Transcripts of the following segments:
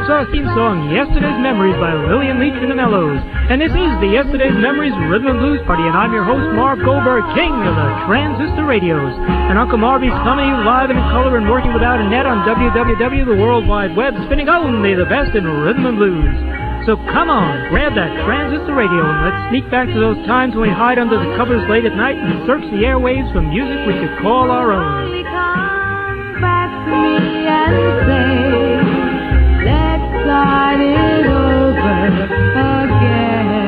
our theme song, Yesterday's Memories by Lillian Leach and the Mellows. And this is the Yesterday's Memories Rhythm and Blues Party, and I'm your host, Marv Goldberg, king of the transistor radios. And Uncle Marvy's coming to you live and in color and working without a net on WWW, the World Wide Web, spinning only the best in rhythm and blues. So come on, grab that transistor radio and let's sneak back to those times when we hide under the covers late at night and search the airwaves for music we could call our own. Come back to me and say, let's start it over again.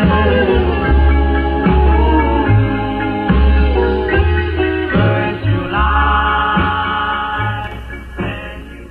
First July, when you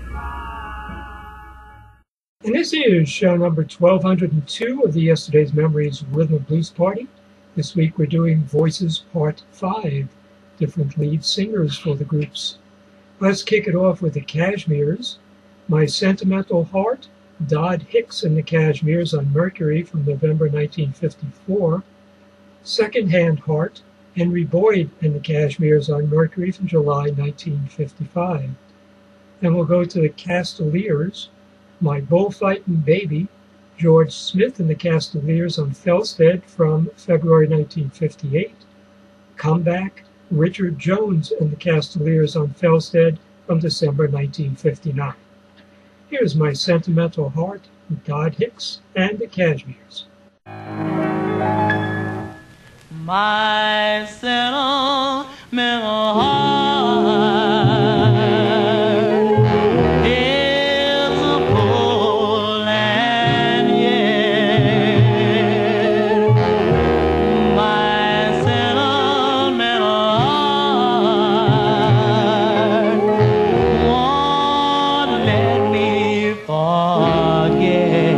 cry. And this is show number 1202 of the Yesterday's Memories Rhythm and Blues Party. This week we're doing Voices Part 5, different lead singers for the groups. Let's kick it off with the Kashmirs. My Sentimental Heart, Dodd Hicks and the Kashmirs on Mercury from November 1954. Second Hand Heart, Henry Boyd and the Kashmirs on Mercury from July 1955. Then we'll go to the Castaliers, My Bullfightin' Baby, George Smith and the Castaliers on Felsted from February 1958. Comeback, Richard Jones and the Castaliers on Felsted from December 1959. Here's My Sentimental Heart, Dodd Hicks and the Kashmirs. My sentimental heart is a full and yeah. My sentimental heart won't let me forget.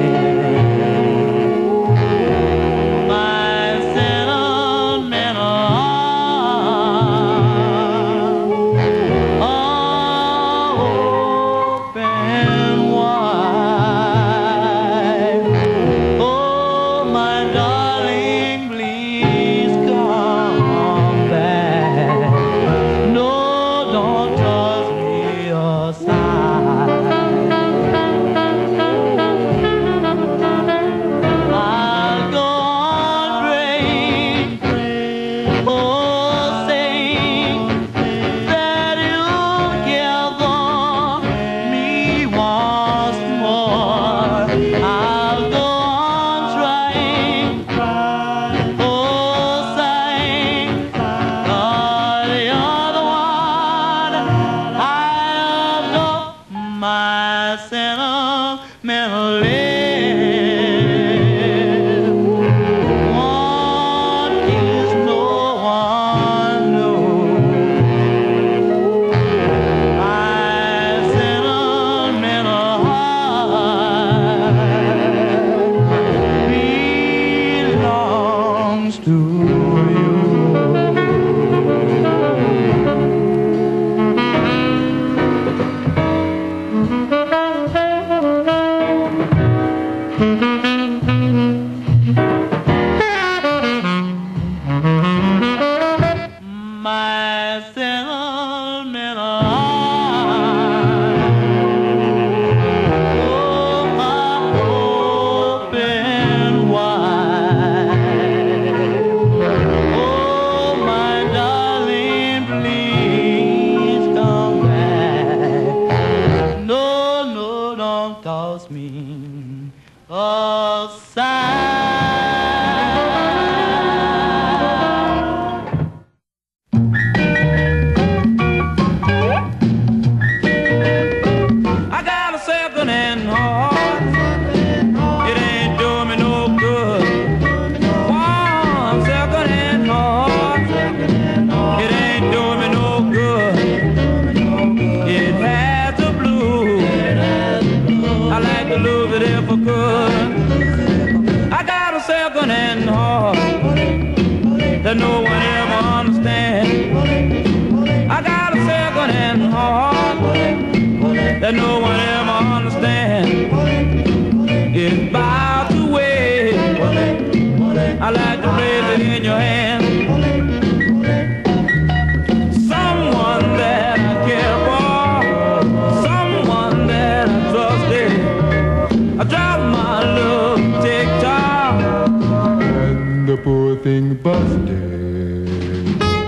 That no one ever understands. I got a second-hand heart that no one ever understands. It's about to wait. I like to place it in your hand. Someone that I care for, someone that I trusted. I birthday.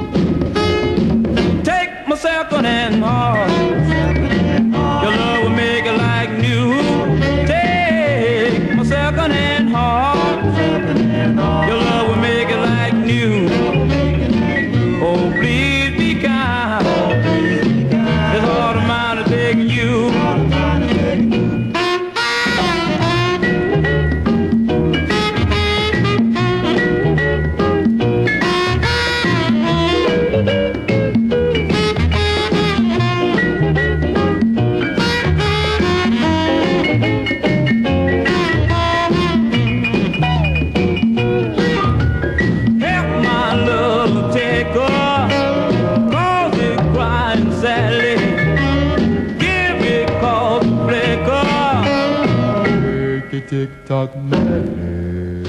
Take my second-hand heart. Your love will make it like new. Take my second-hand heart. Your love will make it like new. Oh, please be kind. It's all the mind of taking you. Tick-tock medley.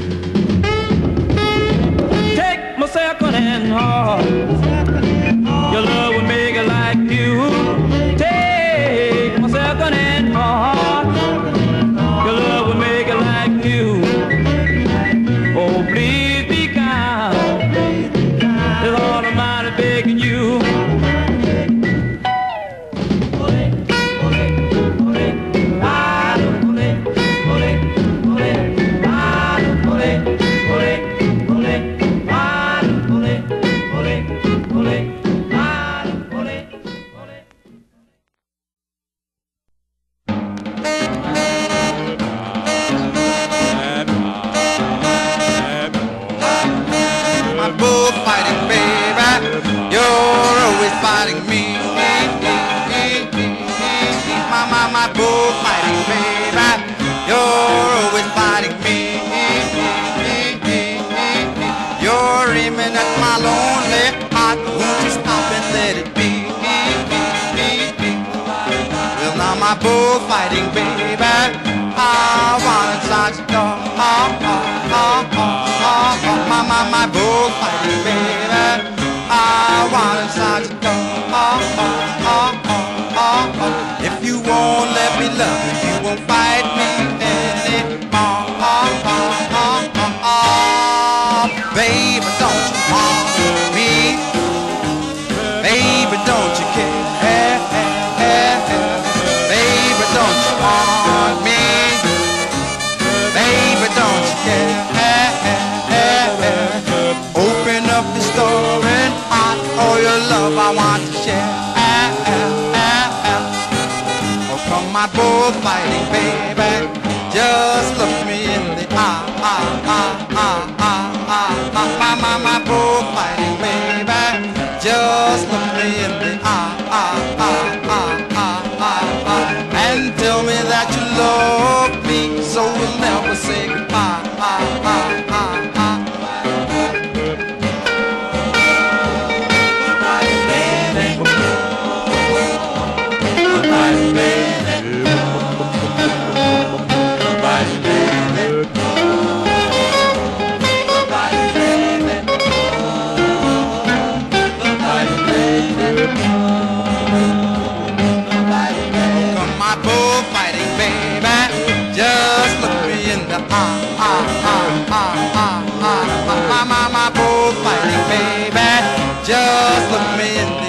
Take my second-hand heart. Your love will make it like new. Take my second-hand heart. Your love will make it like new. Oh, please be kind. It's all the mind of begging you. Bullfighting, baby, I wanna touch the door. My bullfighting, baby, I wanna touch the door. If you won't let me love you, you won't fight me anymore. Baby, don't you want me? Baby, don't you care? Don't you want me? Baby, don't you care? Open up the store and hot all your love I want to share. Oh, come my bullfighting, baby, just look me in the eye. My bullfighting, baby, just look me in the eye. And tell me that you love me, so we'll never say goodbye. My bullfighting, baby, just look me in the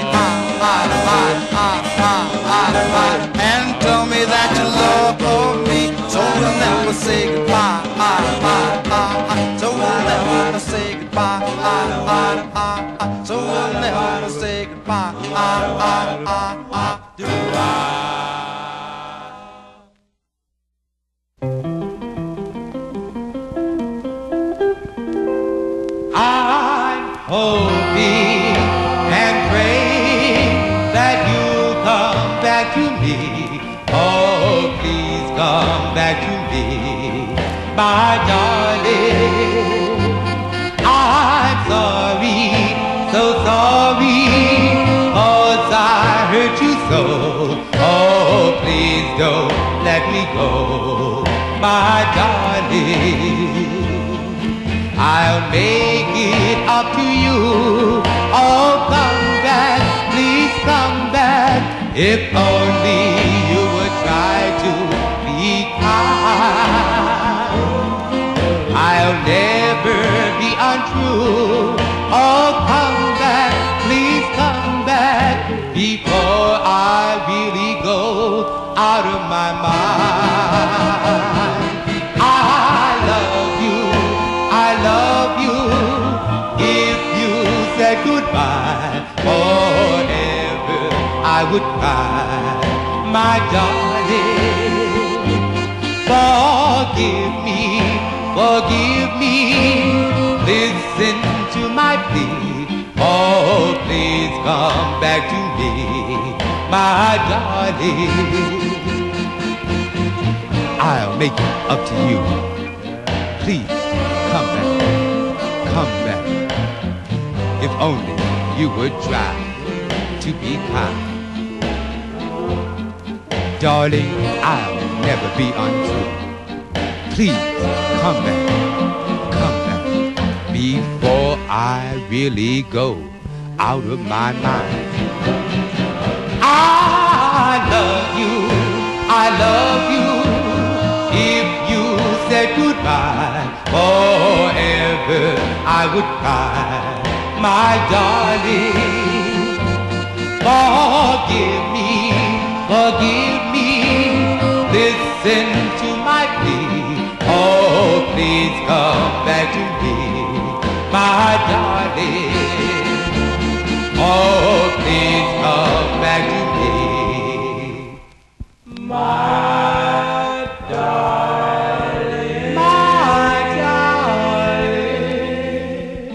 eye and tell me that you love me, so we'll never say goodbye. So we'll never say goodbye. So we'll never say goodbye. I'm hoping and praying that you'll come back to me. Oh, please come back to me, my darling. I'm sorry, so sorry, 'cause I hurt you so. Oh, please don't let me go, my darling. I'll make it up to you. Oh, come back, please come back. If only you would try to be kind. I'll never be untrue. Oh, come back, please come back before I really go out of my mind. I love you, I love you. If you said goodbye forever, I would cry, my darling. Forgive me, forgive me. Listen to my plea. Oh, please come back to me, my darling. I'll make it up to you. Please, come back, come back. If only you would try to be kind. Darling, I'll never be untrue. Please, come back, before I really go out of my mind. I love you, I love you. If you said goodbye forever, I would cry, my darling. Forgive me, forgive me. Listen to my plea. Oh, please come back to me, my darling. Oh, please come back to me, my darling, my darling.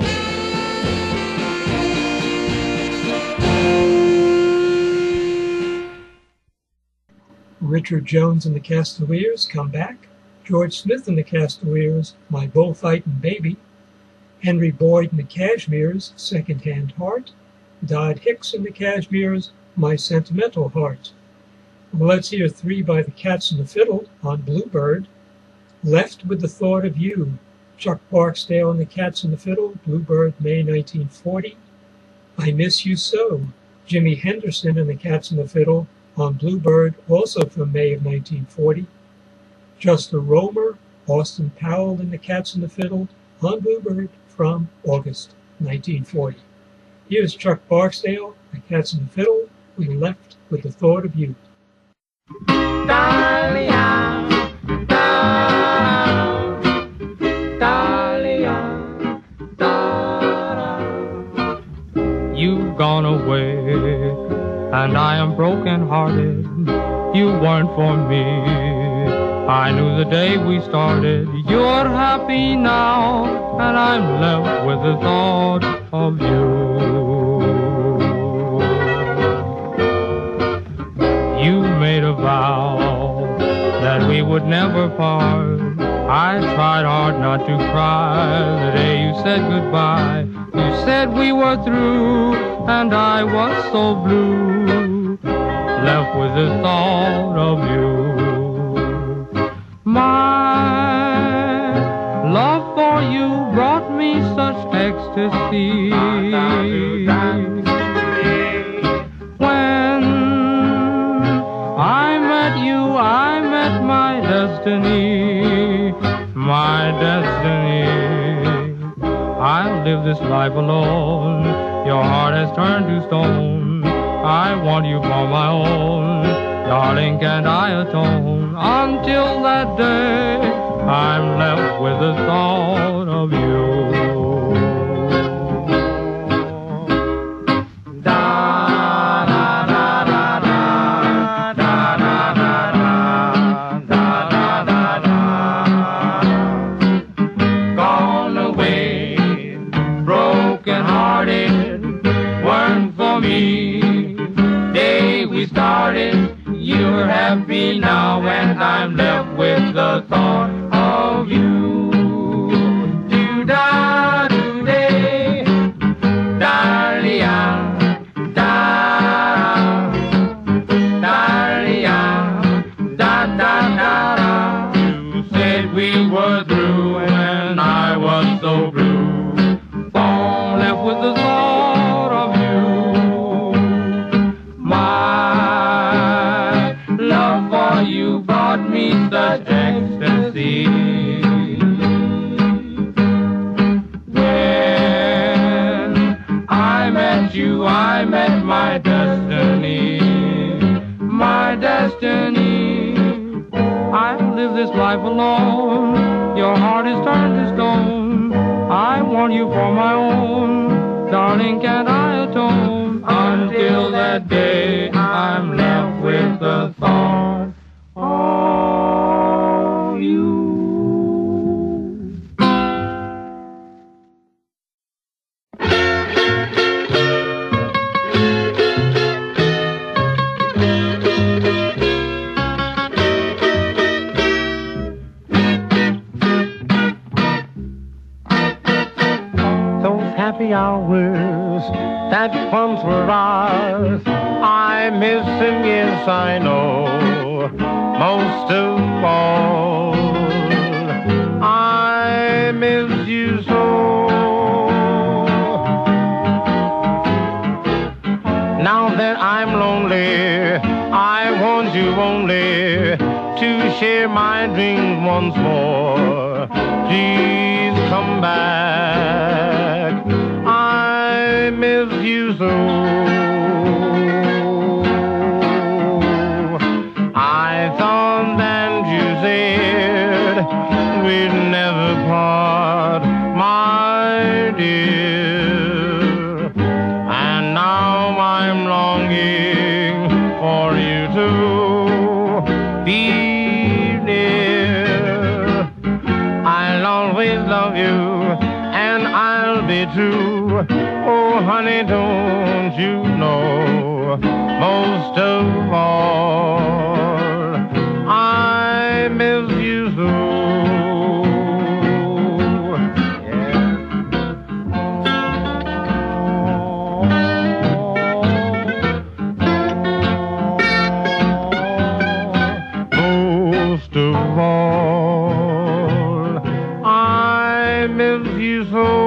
Richard Jones and the Castaways, Come Back. George Smith and the Castaways, My Bullfightin' Baby. Henry Boyd and the Cashmeres, Second-Hand Heart. Dodd Hicks and the Cashmeres, My Sentimental Heart. Well, let's hear three by the Cats and the Fiddle on Bluebird. Left with the Thought of You, Chuck Barksdale and the Cats and the Fiddle, Bluebird, May 1940. I Miss You So, Jimmy Henderson and the Cats and the Fiddle on Bluebird, also from May of 1940. Just a Roamer, Austin Powell and the Cats and the Fiddle on Bluebird from August 1940. Here's Chuck Barksdale, the Cats and the Fiddle, We Left with the Thought of You. You've gone away, and I am broken-hearted. You weren't for me. I knew the day we started. You're happy now, and I'm left with the thought of you. You made a vow that we would never part. I tried hard not to cry the day you said goodbye. You said we were through, and I was so blue, left with the thought of you. My love for you brought me such ecstasy. When I met you, I met my destiny, my destiny. I'll live this life alone. Your heart has turned to stone. I want you for my own. Darling, can't I atone? Until that day, I'm left with the thought of you. Gone away, broken-hearted, weren't for me. Day we started, you're happy now, and I'm left with the thought of you. Do-da, do-day, da-li-ya, da, da-li-ya, da-da-da-da. You said we were through, and I was so blue. Born left with the thought of you. My love for you brought me such ecstasy. you I met my destiny, my destiny. I live this life alone, your heart is turned to stone. I want you for my own, darling, can't I atone? Until that day I'm left with the thought of you. Happy hours that once were ours, I miss them, yes I know. Most of all, I miss you so. Now that I'm lonely, I want you only to share my dreams once more. Please come back, I miss you so. I thought that you said we'd never part, my dear, and now I'm longing for you to be near. I'll always love you and I'll be true. Oh, honey, don't you know, most of all, I miss you so. Most of all, I miss you so.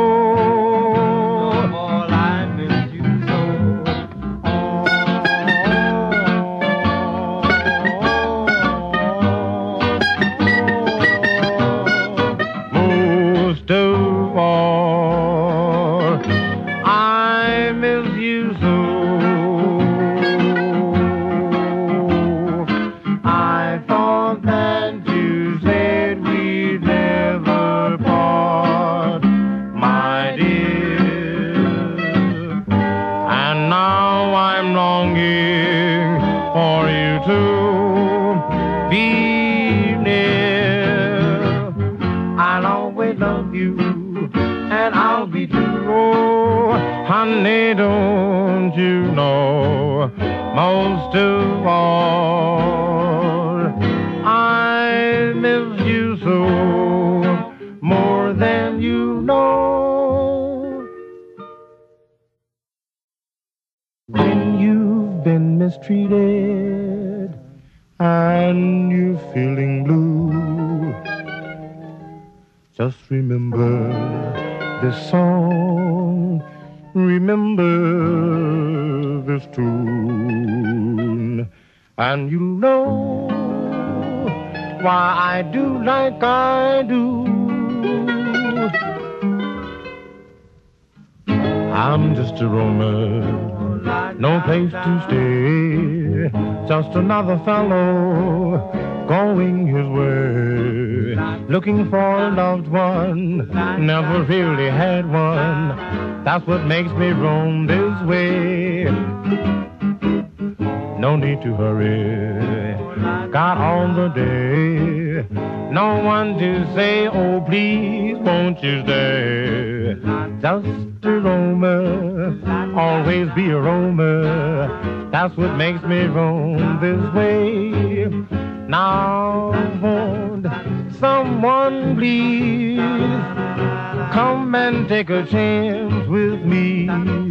Honey, don't you know, most of all, I miss you so, more than you know. When you've been mistreated and you're feeling blue, just remember this song, remember this tune, and you'll know why I do like I do. I'm just a roamer, no place to stay, just another fellow going his way, looking for a loved one, never really had one. That's what makes me roam this way. No need to hurry, got all the day. No one to say, oh please, won't you stay? Just a roamer, always be a roamer. That's what makes me roam this way. Now won't someone please come and take a chance with me?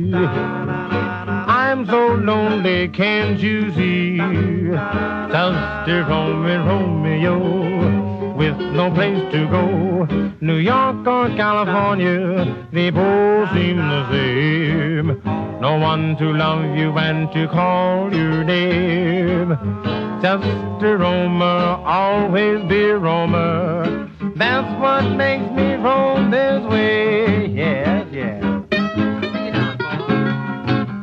I'm so lonely, can't you see? Just a Romeo with no place to go. New York or California, they both seem the same. No one to love you and to call your name. Just a roamer, always be a roamer. That's what makes me roam this way. Yes, yes.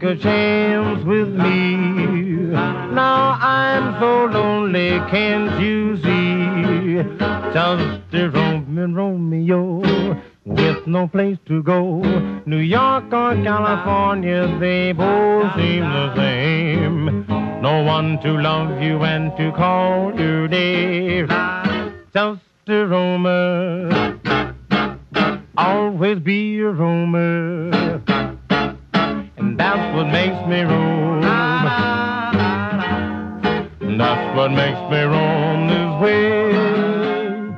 take a chance with me. Now I'm so lonely, can't you see? Just a Romeo with no place to go. New York or California, they both seem the same. No one to love you and to call you Dave. Just a roamer, always be a roamer, and that's what makes me roam. That's what makes me roam this way.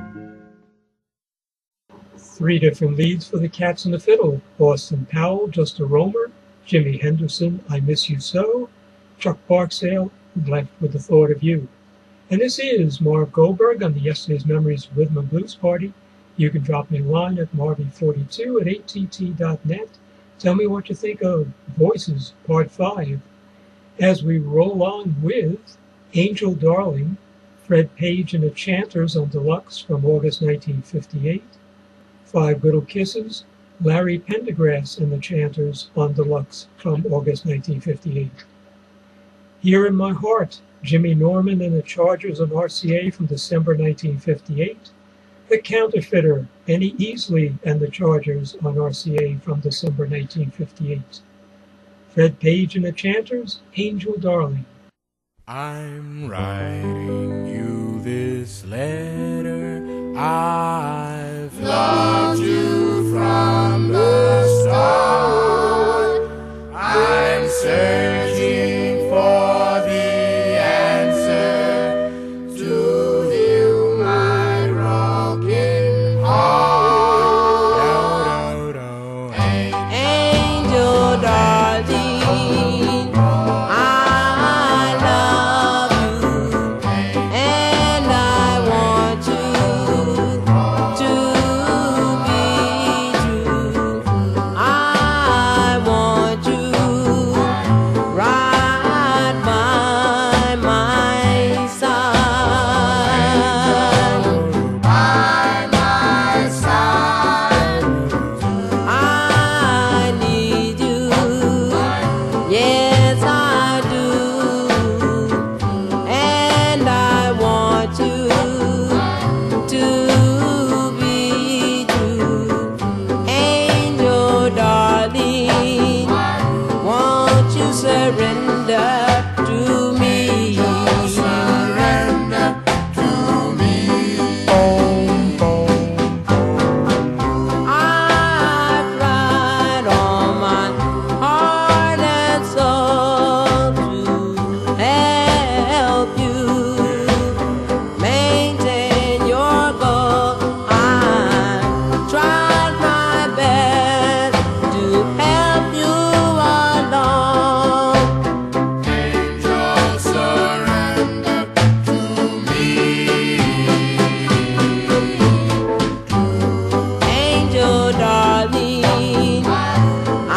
3 different leads for the Cats and the Fiddle. Boston Powell, Just a Roamer. Jimmy Henderson, I Miss You So. Chuck Barksdale, Left with the Thought of You. And this is Marv Goldberg on the Yesterday's Memories Rhythm and Blues Party. You can drop me a line at marvy42@att.net. Tell me what you think of Voices Part 5. As we roll on with Angel Darling, Fred Page and the Chanters on Deluxe from August 1958. 5 Little Kisses, Larry Pendergrass and the Chanters on Deluxe from August 1958. Here in My Heart, Jimmy Norman and the Chargers on RCA from December 1958. The Counterfeiter, Benny Easley and the Chargers on RCA from December 1958. Fred Page and the Chanters, Angel Darling. I'm writing you this letter. I've loved you from the start. I'm searching for the answer to heal my broken heart. Angel darling, I love you, and I want you to be true. I want you right by my side. By my side. I need you. Yes, I do. And I want you to be true. Angel darling, won't you surrender to me? Surrender to me. I've tried all my heart and soul to help you maintain your goal. I've tried my best to help you along. Angel, surrender to me. Angel darling, I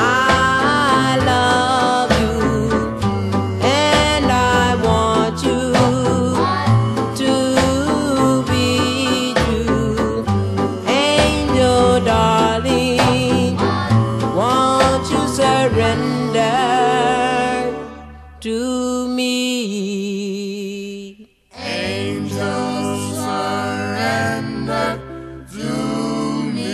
love you, and I want you to be true. Angel darling, won't you surrender to me? Angel, surrender to me.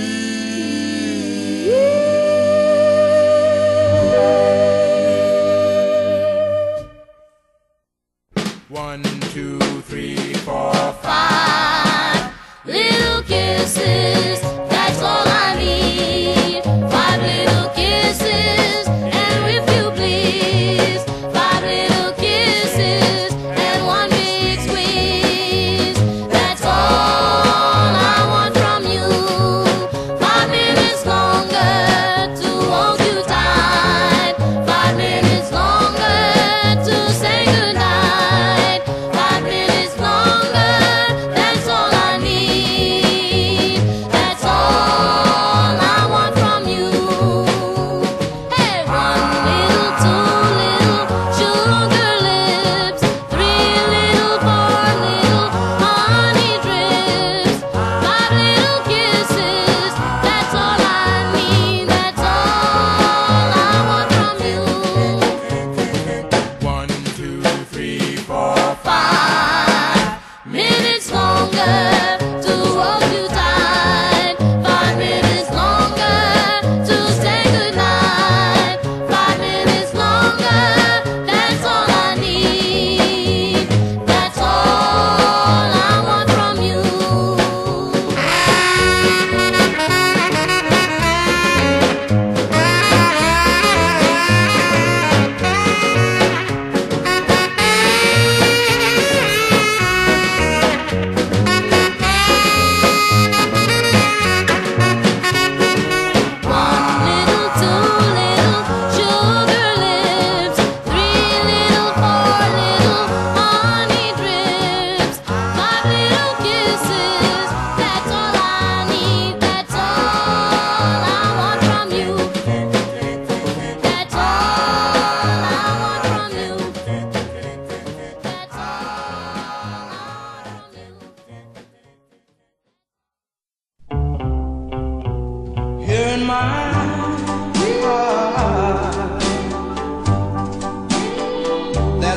1, 2, 3, 4, 5. Little kisses, that's all I need. 5 little kisses, and if you please, 5 little kisses, and 1 big squeeze. That's all I want from you. 5 minutes longer to hold you tight. 5 minutes longer to say goodnight. 5 minutes longer, that's all I need.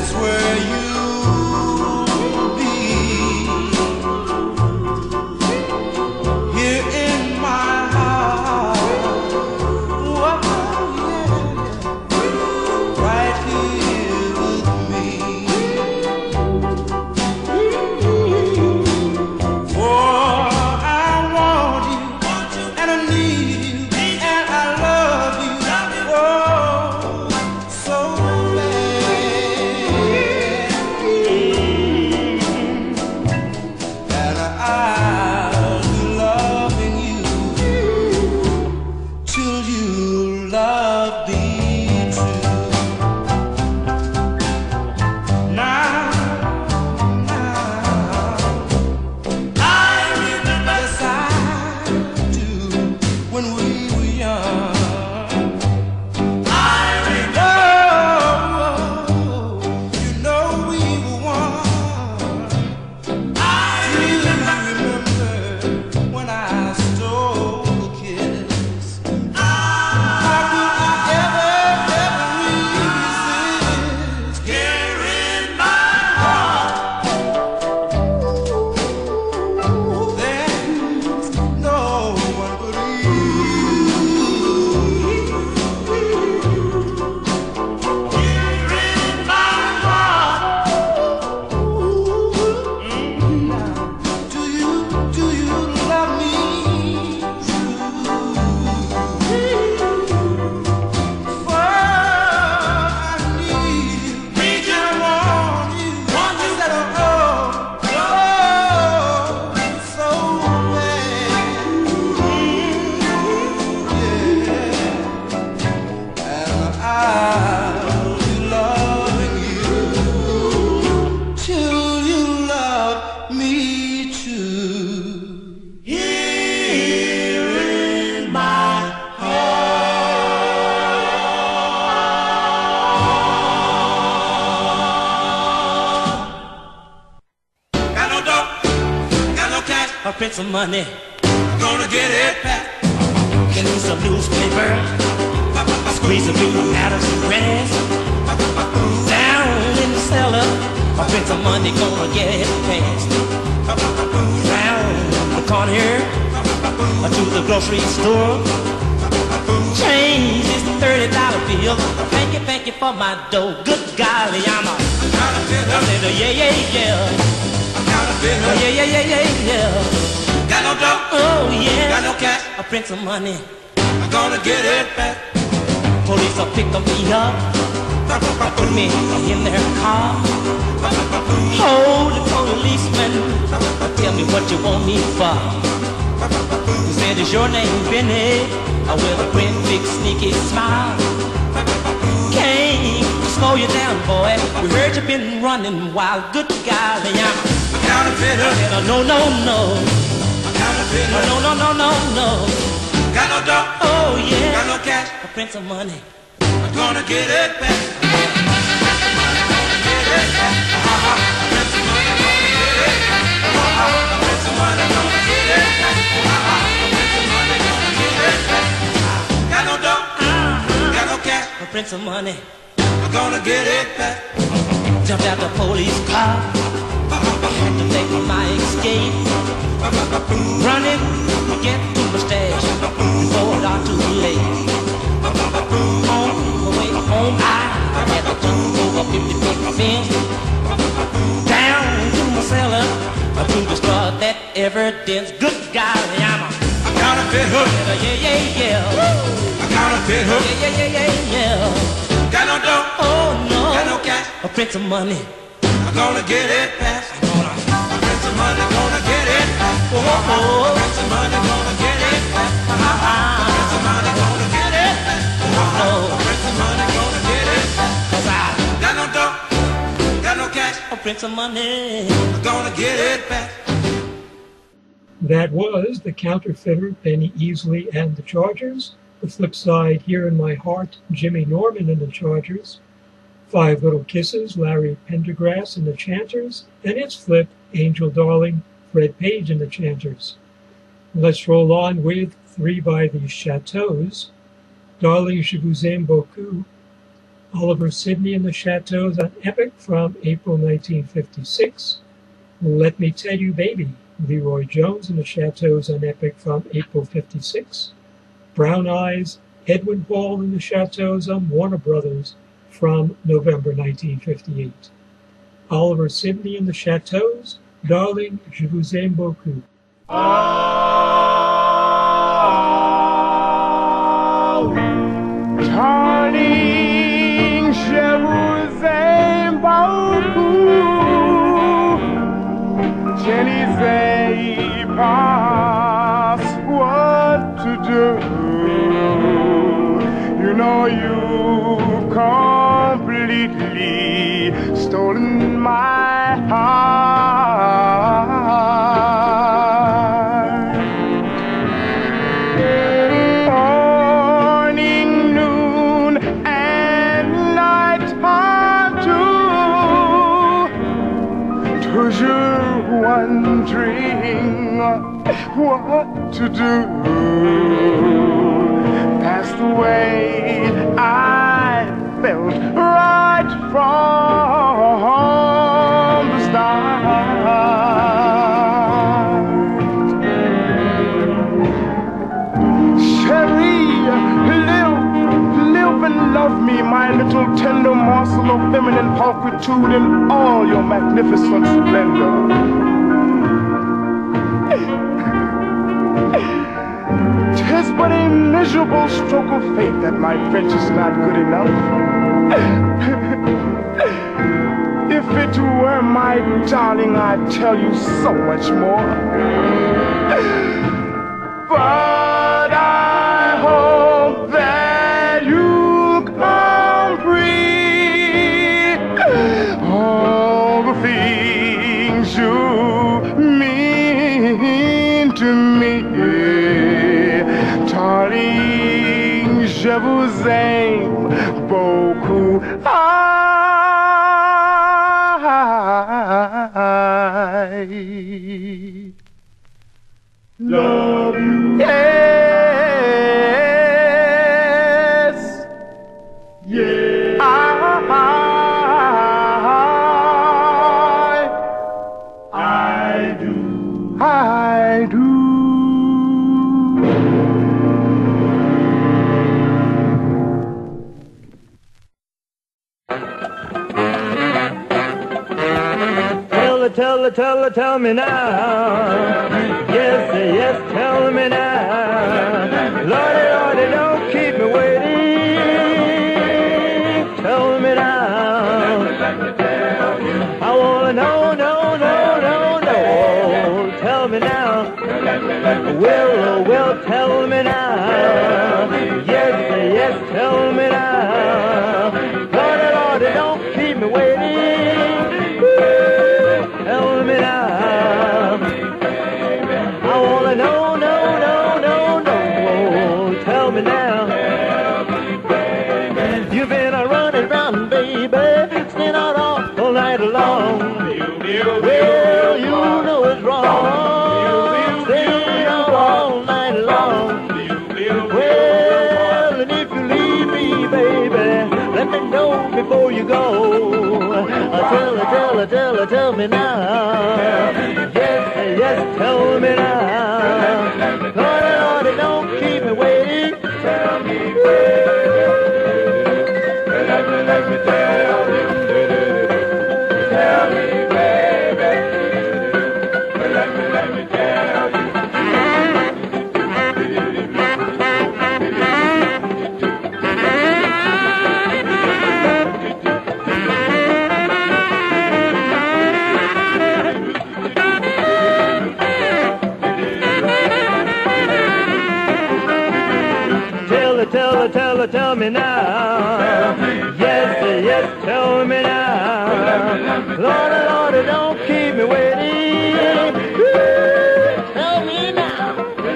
that's where you'll be. Here in my heart, oh, yeah, right here with me. For I want you, and I need you, and I love you, oh, so bad. And I'll be loving you till you love me too. Now, I remember, yes I do, when we were young. I remember, you know we were one. I remember when I stole a kiss. How could I ever resist? Here in my heart, there's no one but you. Here in my heart, do you love me true? For I need you, I want you, said oh, so bad. And I'll be loving you till you love me too. Here in my heart. Got no dough, got no cash, I print some money. I'm gonna get it back. Get me some newspaper, squeeze a few out of some grass. Down in the cellar, I print some money, gonna get it fast. Round the corner here, to the grocery store. Change is the $30 bill. Thank you for my dough. Good golly, I'm a counterfeiter. Yeah, yeah, yeah. Counterfeiter. Yeah. Got no dough. Oh, yeah. Got no cash. I print some money. I'm gonna get it back. Police will pick me up. Put me in their car. Hold the policeman. Tell me what you want me for. He said, is your name Benny? With a great big sneaky smile. Came to slow you down, boy. We heard you been running wild. Good golly, I'm a counterfeiter. No. Counterfeiter. No. Got no dough. Oh yeah. Got no cash. I print some money. I'm gonna get it back. Print some money, I'm gonna get it back. Jumped out the police car, had to make my escape. Running to get to my stash before it got too late. On the way home, I had to jump over 50 feet fence, down to my cellar to destroy that evidence. Good golly, I'm a counterfeiter. Yeah. A counterfeiter. Yeah. Got no dough. Oh no. Got no cash. I print some money. I'm gonna get it fast. I print some money, gonna get it fast. I print some money, gonna get it fast. I print some money, gonna get it fast. I print some money, gonna get it fast. 'Cause I got no dough. Got no cash. I print some money. I'm gonna get it back. That was the Counterfeiter, Benny Easley and the Chargers. The flip side, Here in My Heart, Jimmy Norman and the Chargers. Five Little Kisses, Larry Pendergrass and the Chanters. And its flip, Angel Darling, Fred Page and the Chanters. Let's roll on with Three by the Chateaus, Darling Je vous aime beaucoup, Oliver Sidney and the Chateaus, an epic from April 1956. Let Me Tell You Baby, Leroy Jones and the Chateaus, an epic from April 56. Brown Eyes, Edwin Hall and the Chateaus on Warner Brothers from November 1958. Oliver Sidney and the Chateaus, Darling, Je vous aime beaucoup. Darling, je vous aime beaucoup. Je ne sais pas what to do. You know you've completely stolen my heart. Morning, noon, and night time too. Toujours wondering what to do. That's the way I felt right from the start. Cherie, live and love me, my little tender morsel of feminine pulchritude in all your magnificent splendor. Tis but a miserable stroke of fate that my French is not good enough. If it were my darling, I'd tell you so much more. But I hope that you comprehend all the things you mean to me. Darling, je vous aime beaucoup. I love you. Yes. Yes. I do. I do. Tell me now. Yes, yes, tell me now. Lordy, Lordy, don't keep me waiting. Tell me now. I wanna know, no. Tell me now. Will, tell me now. Yes, tell me now. Lordy, Lordy, don't keep me waiting. Tell me now. I wanna know, no. Tell me now. You've been a running around, baby, staying out all night long. Well, you know it's wrong, staying out all night long. Well, and if you leave me, baby, let me know before you go. Tell me now. Yes, tell me now. Lordy, don't keep me waiting. Tell me, baby. Let me tell you. Tell me, baby. Let me tell you. Tell me now. Yes, tell me now. Lordy, don't keep me waiting. Tell me now.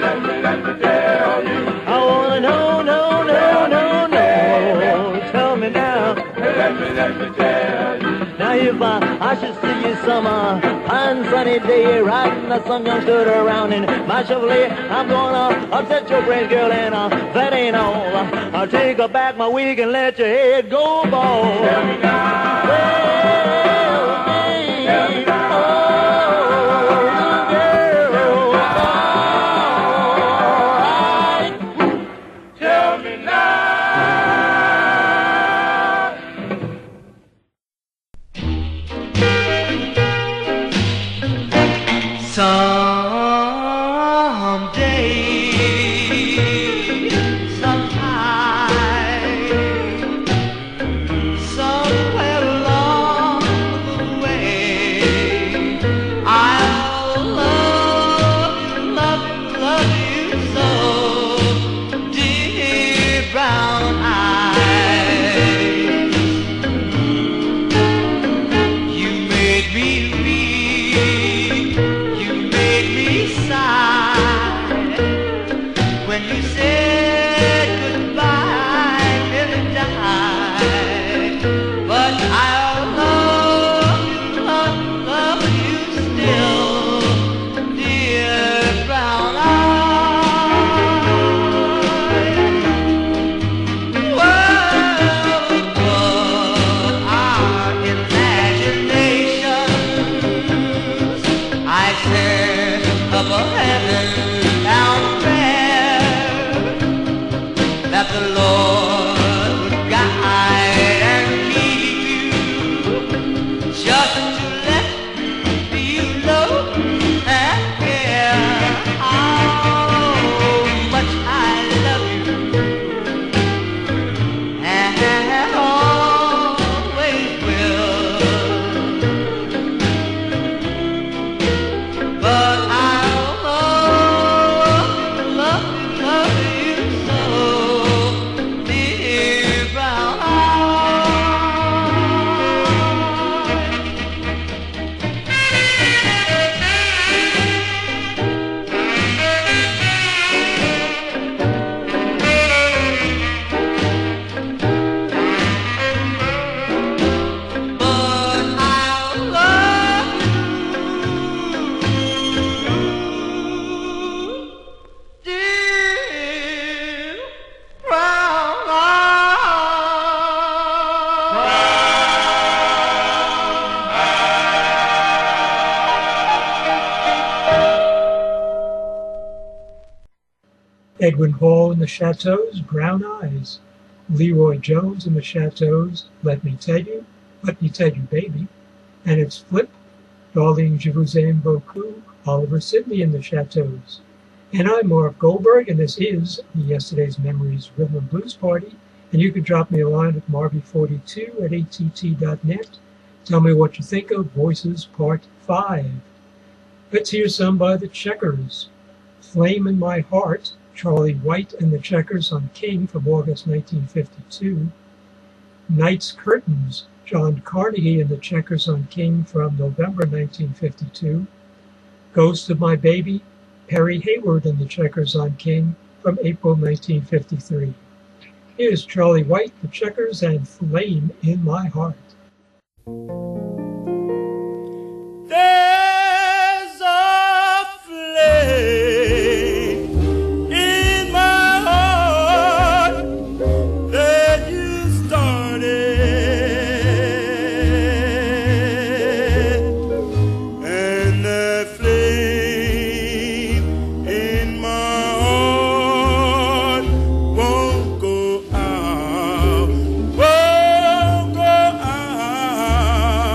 I wanna know, no. Tell me now. Let me tell you. Now Now if I should see you some fine sunny day, riding the sun gun stood around in my Chevrolet, I'm gonna upset your brains, girl, and that ain't all. I'll take back my wig and let your head go bald. Tell me now. Well, baby, tell me now. Edwin Hall and the Chateaus, Brown Eyes. Leroy Jones and the Chateaus, Let Me Tell You, Baby. And it's Flip, Darlene Je Vous Aime Beaucoup, Oliver Sidney and the Chateaus. And I'm Marv Goldberg, and this is the Yesterday's Memories Rhythm and Blues Party. And you can drop me a line at marvy42@att.net. Tell me what you think of Voices Part 5. Let's hear some by the Checkers. Flame in My Heart, Charlie White and the Checkers on King from August 1952. Night's Curtains, John Carnegie and the Checkers on King from November 1952. Ghost of My Baby, Perry Hayward and the Checkers on King from April 1953. Here's Charlie White, the Checkers, and Flame in My Heart. There's a flame in my heart that you started, and that flame in my heart won't go out, won't go out.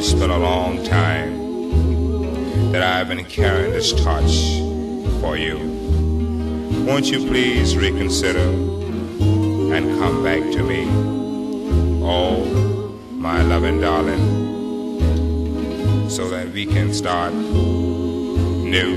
it's been a long time that I've been carrying this torch for you. Won't you please reconsider and come back to me? Oh, my loving darling, so that we can start new.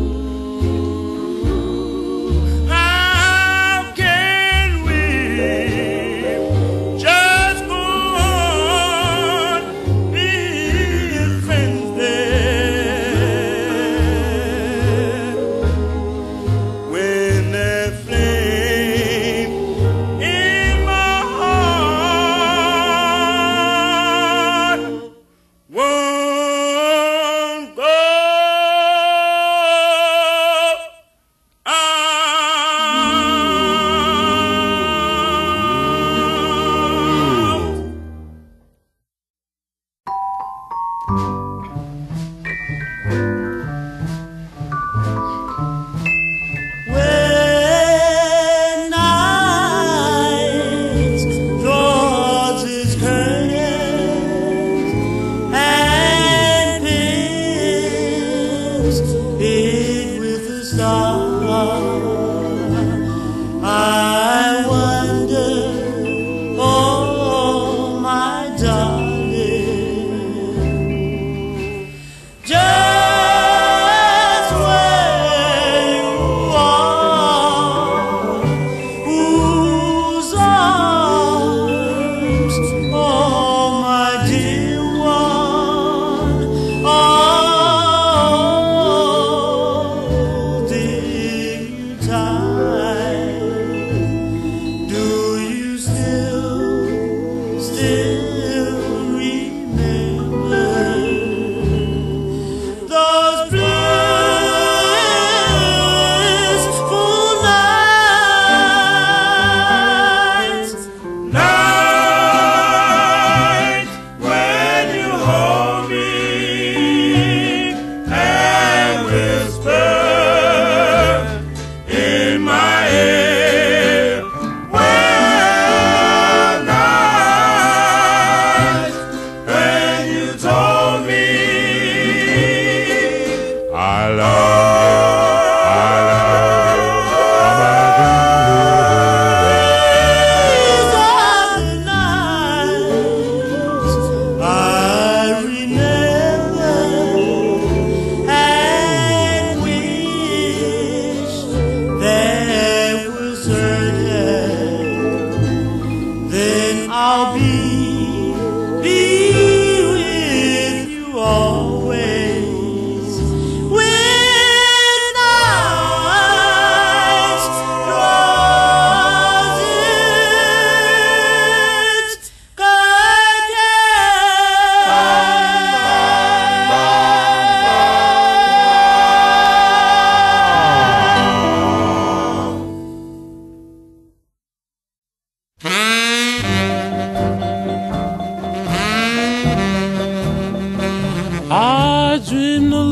I dreamed a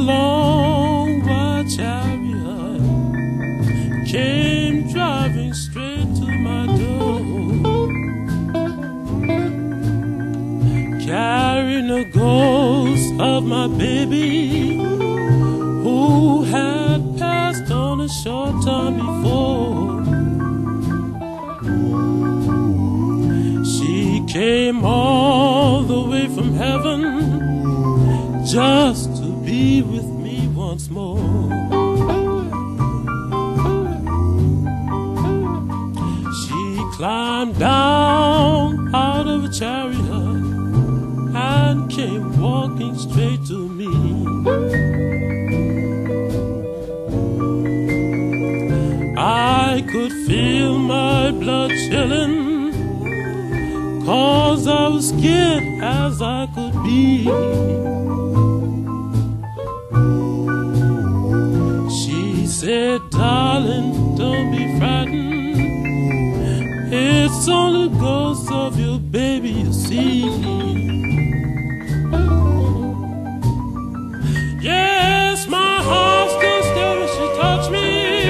long white chariot came driving straight to my door, carrying a ghost of my baby who had passed on a short time before. She came all the way from heaven just to be with me once more. She climbed down out of a chariot and came walking straight to me. I could feel my blood chilling, 'cause I was scared as I could be. Said, darling, don't be frightened, it's only the ghost of your baby you see. Yes, my heart stood still when she touched me,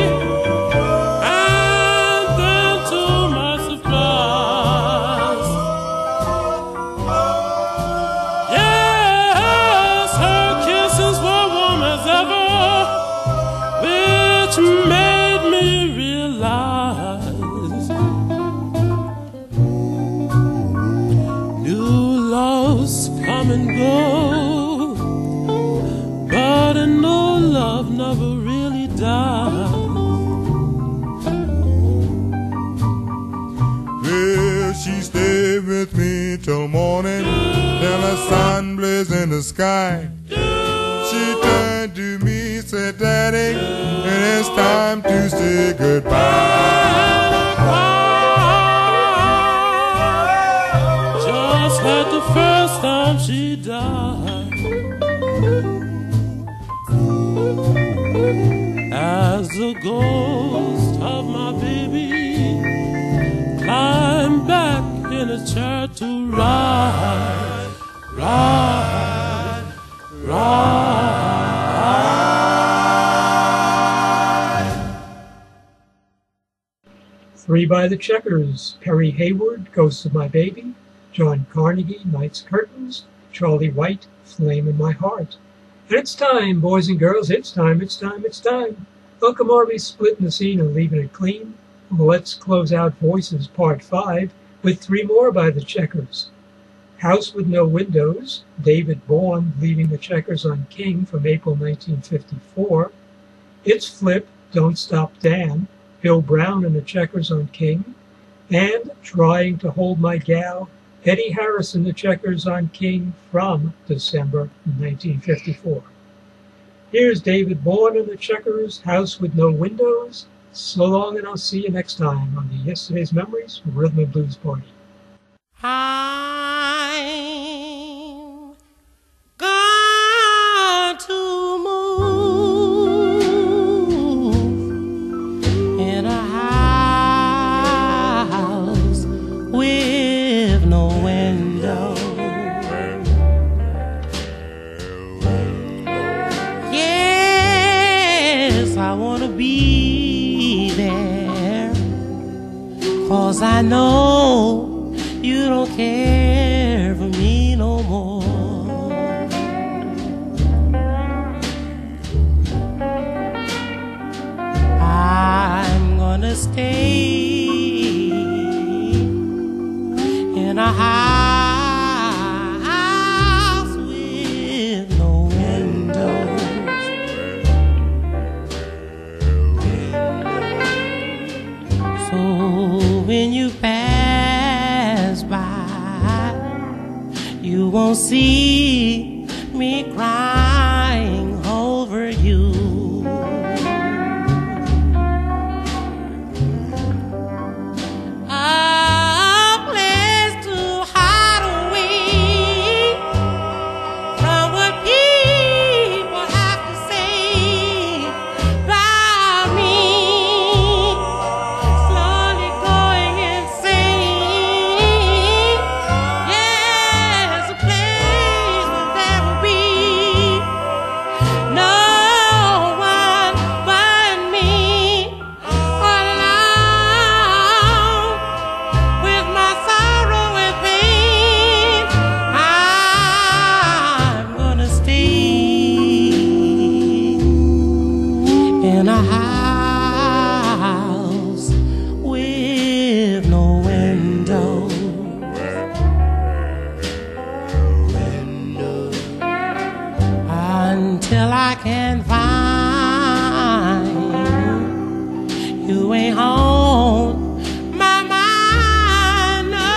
and then to my surprise, yeah, sky. She turned to me, said, Daddy, it is time to say goodbye. Just like the first time she died. As the ghost of my baby climbed back in a chair to ride, ride, ride. 3 by the Checkers, Perry Hayward, Ghost of My Baby, John Carnegie, Night's Curtains, Charlie White, Flame in My Heart. And it's time, boys and girls, it's time, it's time, it's time. Uncle Marvy's splitting the scene and leaving it clean. Well, let's close out Voices Part 5 with 3 more by the Checkers. House with No Windows, David Bourne leading the Checkers on King from April 1954. It's Flip, Don't Stop Dan, Bill Brown and the Checkers on King. And Trying to Hold My Gal, Eddie Harris and the Checkers on King from December 1954. Here's David Bourne and the Checkers, House with No Windows. So long, and I'll see you next time on the Yesterday's Memories Rhythm and Blues Party. I'm going to move in a house with no window. Yes, I want to be there, 'cause I know you don't care for me no more. I'm gonna stay in a house with no windows. So when you pass by, you won't see me crying over you. A place to hide away from what people have to say about me. Slowly going insane. Yes, a place where there will be no one but me, alone with my sorrow and pain. I'm gonna stay in a house with no window. Until I can find you ain't on my mind no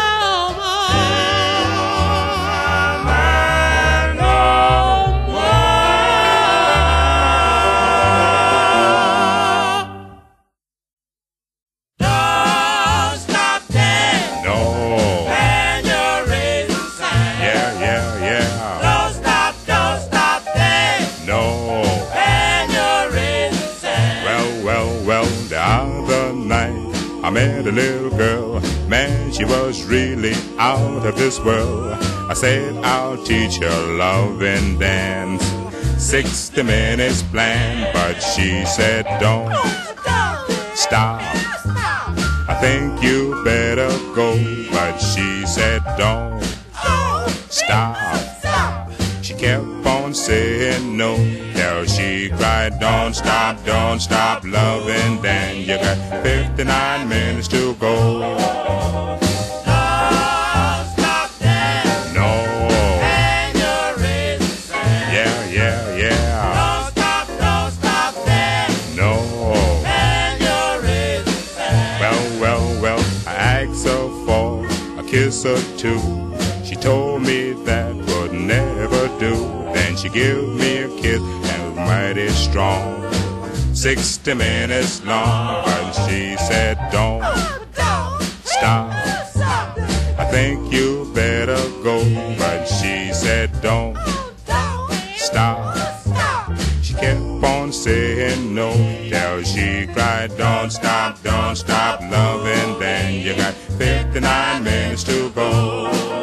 Don't stop there. No. And you're raising sign. Yeah, yeah, yeah. Don't stop there. No. And you're raising sign. Well, the other night I met a little girl. Man, she was really out of this world. I said, I'll teach her love and dance. 60 minutes plan, but she said, don't stop. I think you better go, but she said, don't stop. She kept on saying no, till she cried, don't stop, loving. Then you got 59 minutes to go. Don't stop there. No. And you're raising sign. Yeah. Don't stop there. No. And you're raising sign. Well, I asked her for a kiss or two. She told me that would never do. she gave me a kiss and was mighty strong. 60 minutes long, but she said, don't stop. I think you better go, but she said, don't stop. She kept on saying no till she cried, don't stop loving. Then you got 59 minutes to go.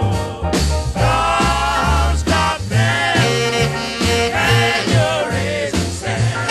Don't stop then, and you're raising sand.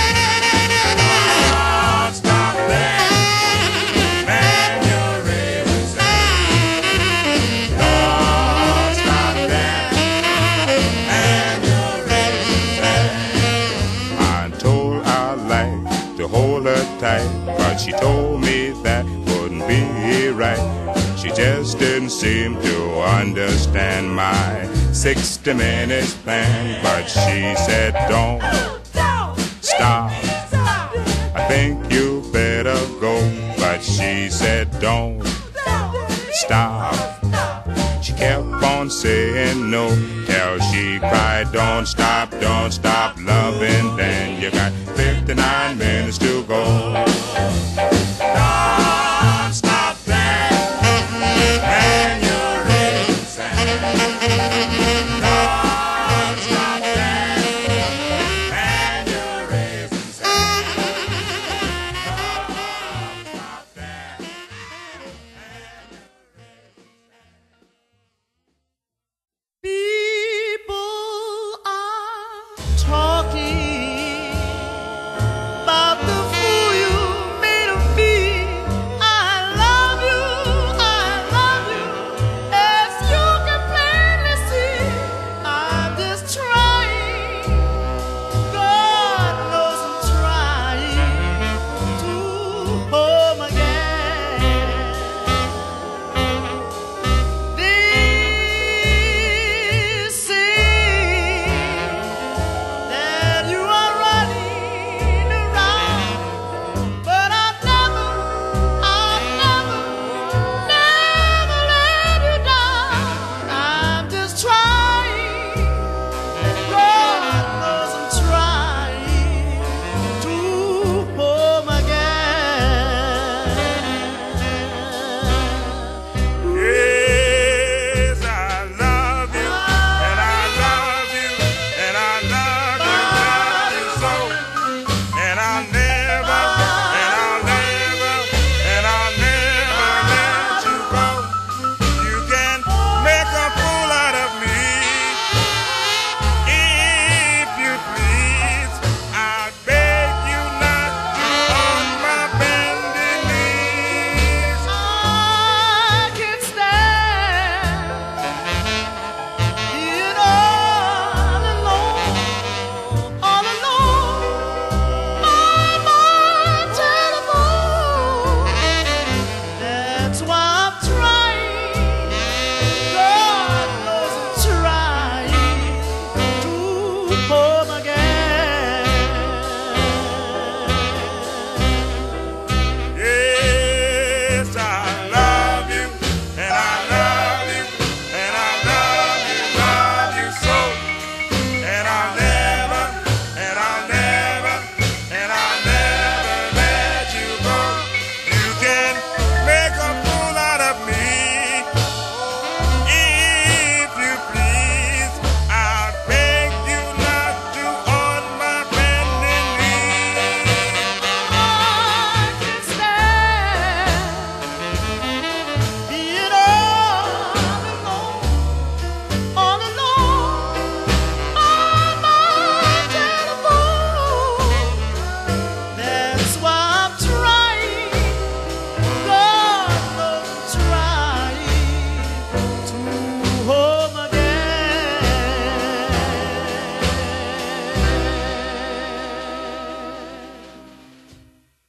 Don't stop then, and you're raising sand. Don't stop then, and you're raising sand. I told I'd like to hold her tight, but she told me that wouldn't be right. She just didn't seem to understand my 60 minutes plan. But she said, don't stop. I think you better go. But she said, don't stop. She kept on saying no till she cried, don't stop loving. Then you got 59 minutes